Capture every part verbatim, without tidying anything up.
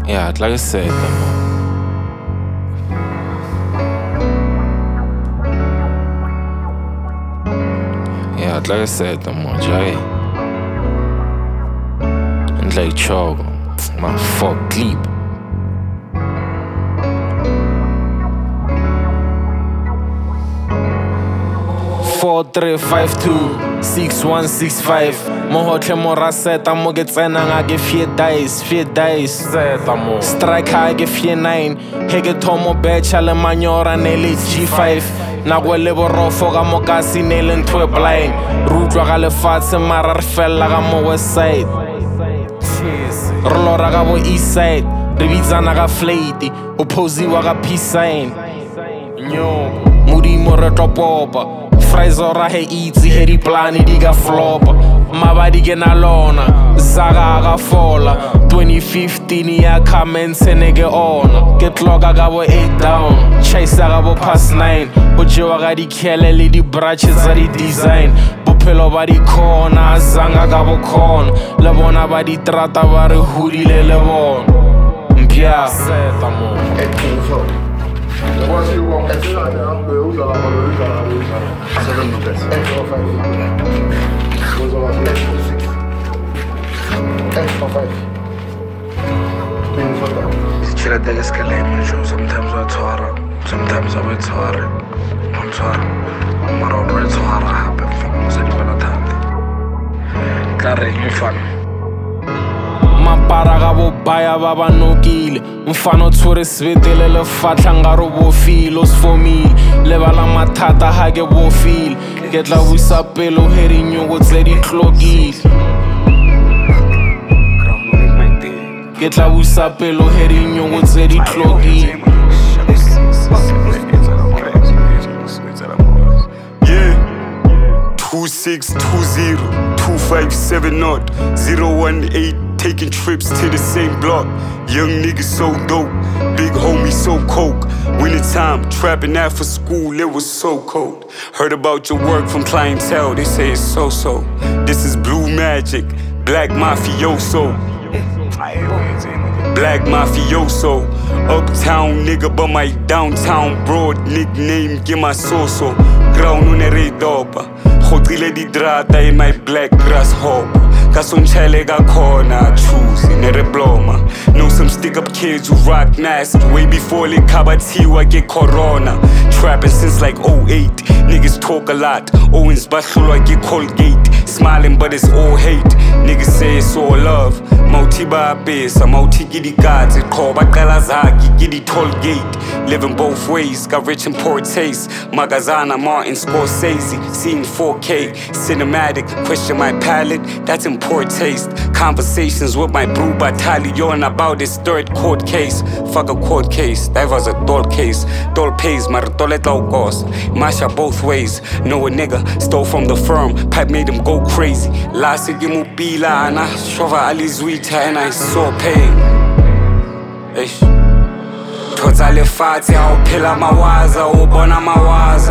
Yeah, like I said, man. Yeah, like I said, man, Jay. And like Chogo, man, fuck sleep. four three five two six one six five Mohotle moraseta mo ke tsena nga ke fear dice fear dice seta mo strike ha ke fear nine he ke thomo betcha le manyora ne le G five na go le borofo ga mo ka sinele ntwe blind rutlwa ga lefatshe mara re fella ga mo west side re lora ga bo east side re bitsana ga flate o posiwa ga peace sign nyo modimo re topopa fries ora he easy he di plani di ga flop mabadi ke na lona zaga ga fola twenty fifteen ya comments ne ke ona ke tloga ga bo eight down chase ga bo past nine o jewa ga di khele le di branches za di design bophelo ba di khona zanga ga bo khona le bona ba di trata ba re hudile le bona mpya seta mo Moi, si on fait ça, on va sometimes I talk, sometimes I will talk, I'm talking, but I'll break so hard I happen from the time. Got it, fun. Mapara ga bo baya ba ba nokile mfano tshwere svetele le fatla nga ro bo feel os for me le bala mathata ha ke bo feel ke tla busa pelo heri nyongo tse di tlokile ke tla busa pelo heri nyongo tse di tlokile yeah two six two zero two five seven zero zero one eight taking trips to the same block. Young niggas so dope, big homie so coke. Winter time, trapping after school, it was so cold. Heard about your work from clientele, they say it's so-so. This is blue magic, black mafioso. Black mafioso. Uptown nigga, but my downtown broad nickname, give my so-so. Ground on the redopa. Khotile di drata in my black grasshopper. Kasonchele ga khona choose nere bloma. Know some stick up kids who rock nasty way before le kabatiwa get corona. Trapping since like oh eight. Niggas talk a lot. Owens bahlulwa get Colgate. Smiling but it's all hate. Niggas say it's all love. Mautiba besa, mauti giddy gods. It call bakala zaki giddy toll gate. Living both ways, got rich and poor taste. Magazana, Martin Scorsese, seeing four K, cinematic. Question my palate, that's in poor taste. Conversations with my bro battalion about this third court case. Fuck a court case, that was a doll case. Doll pays, maratole cost. Masha both ways. Know a nigga stole from the firm, pipe made him go crazy. Last gimu bila and I shova alizwita and I saw pain. Eish. Toza le fati awuphela mawaza ubona mawaza.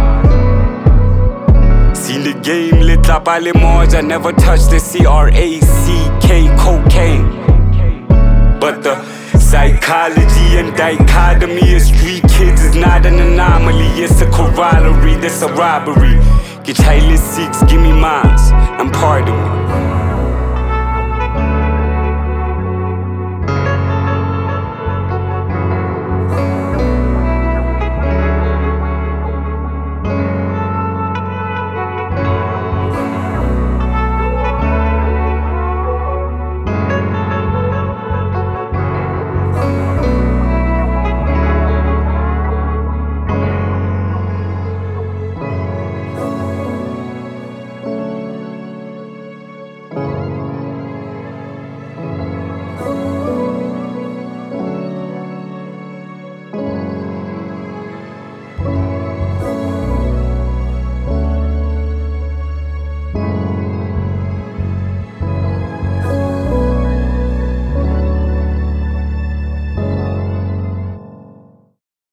Seen the game lit up ale moja, never touched the C R A C K cocaine. But the psychology and dichotomy of street kids is not an anomaly, it's a corollary, that's a robbery. Get Haile six, give me mines, I'm part of me.